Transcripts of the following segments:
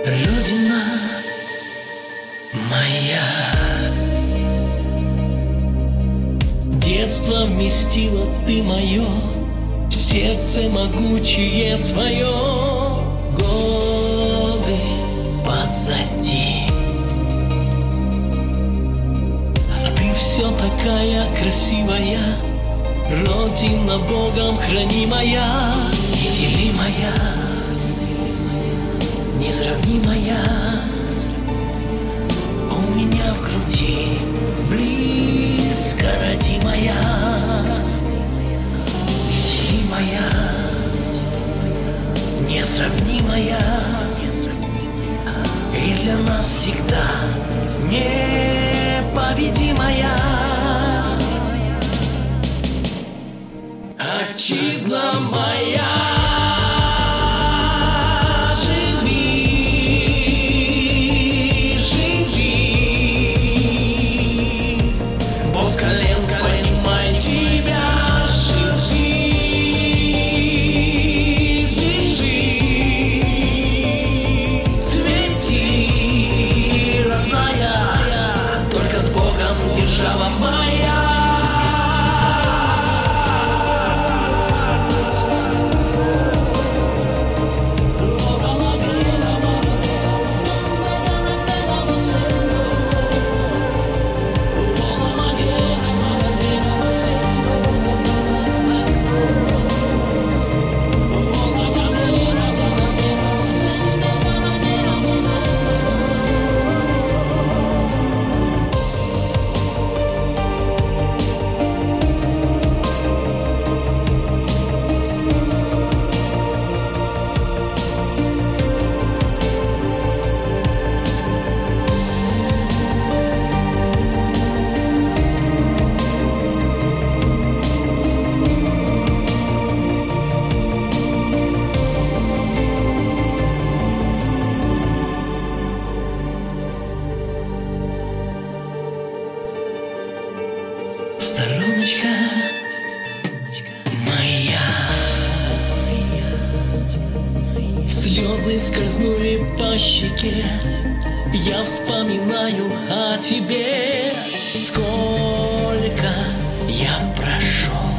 Родина моя. Детство вместила ты мое, сердце могучее свое. Годы позади, а ты все такая красивая, Родина Богом хранимая, неделимая, несравнимая. У меня в груди близко родимая, неделимая, несравнимая, и для нас всегда непобедимая. Отчизна моя, стороночка моя. Слезы скользнули по щеке, я вспоминаю о тебе. Сколько я прошел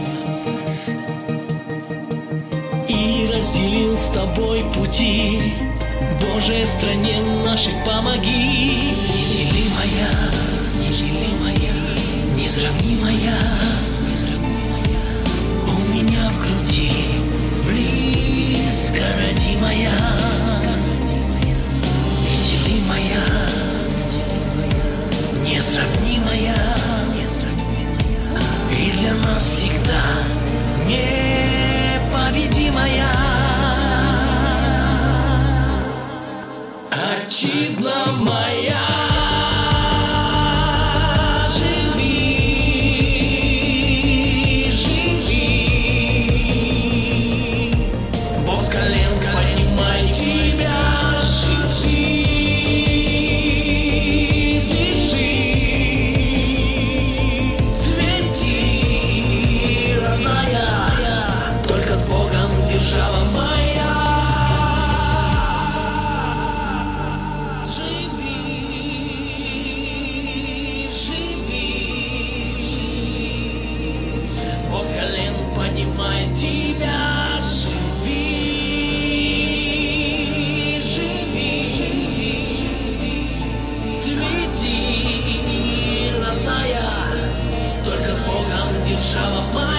и разделил с тобой пути, Боже, стране нашей помоги. Неделимая, несравнимая, у меня в груди близко родимая, неделимая, несравнимая, и для нас всегда непобедимая. Отчизна моя, поднимай тебя, живи, живи, живи, цвети, родная, только с Богом держава моя.